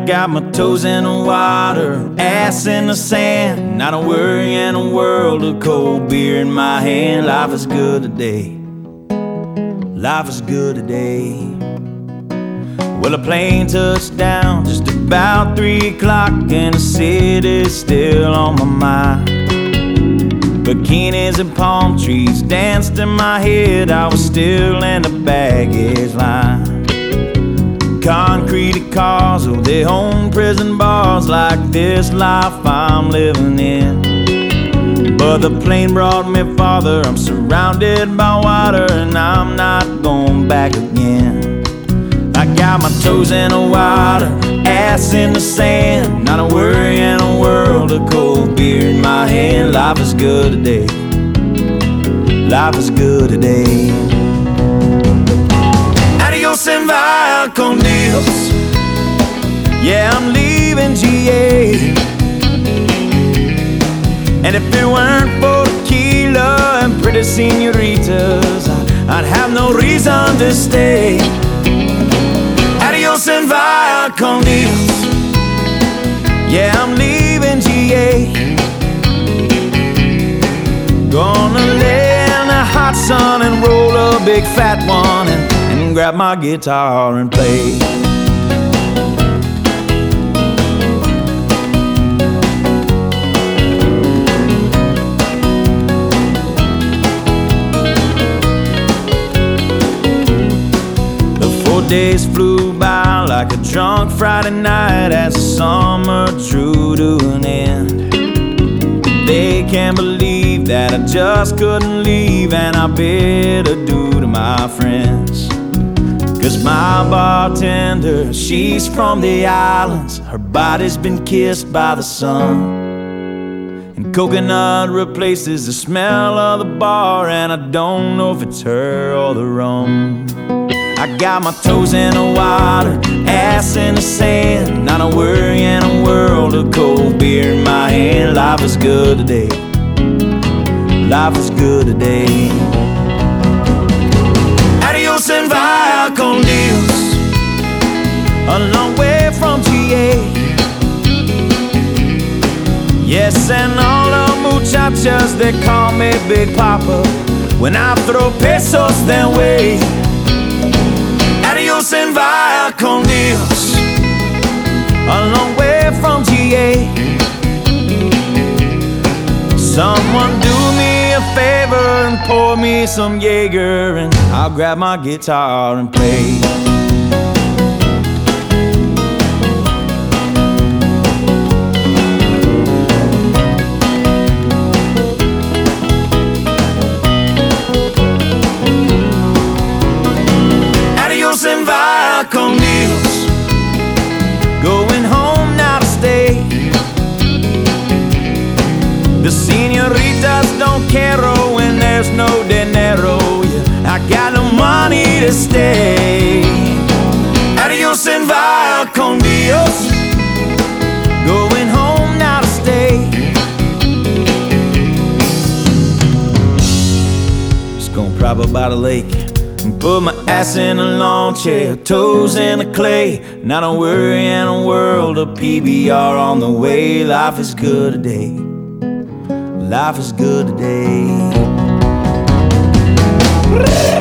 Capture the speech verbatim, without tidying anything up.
got my toes in the water, ass in the sand, not a worry in a world of cold beer in my hand. Life is good today, life is good today. Well, a plane touched down just about three o'clock, and the city's still on my mind. Bikinis and palm trees danced in my head, I was still in the baggage line. Concrete cars, oh, they own prison bars like this life I'm living in. But the plane brought me farther, I'm surrounded by water, and I'm not going back again. I got my toes in the water, ass in the sand, not a worry in a world of cold beer in my hand. Life is good today, life is good today. Adios and vaya con Dios, yeah, I'm leaving G A. And if it weren't for tequila and pretty senoritas, I'd have no reason to stay. Adios and vaya con Dios, yeah, I'm leaving G A. Gonna lay in the hot sun and roll a big fat one, and, and grab my guitar and play. Days flew by like a drunk Friday night as the summer drew to an end. They can't believe that I just couldn't leave, and I bid adieu to my friends. Cause my bartender, she's from the islands, her body's been kissed by the sun, and coconut replaces the smell of the bar, and I don't know if it's her or the rum. I got my toes in the water, ass in the sand, not a worry in a world of cold beer in my hand. Life is good today, life is good today. Adios and vaya con Dios, a long way from G A. Yes, and all the muchachas, they call me Big Papa when I throw pesos their way. Adios and vaya con Dios, a long way from G A. Someone do me a favor and pour me some Jaeger, and I'll grab my guitar and play. And vaya con Dios, going home now to stay. The senoritas don't care when there's no dinero, yeah, I got no money to stay. Adios and vaya con Dios, going home now to stay. Just gonna prop up by the lake and put my ass in a lawn chair, toes in the clay, not a worry in a world of P B R on the way. Life is good today, life is good today.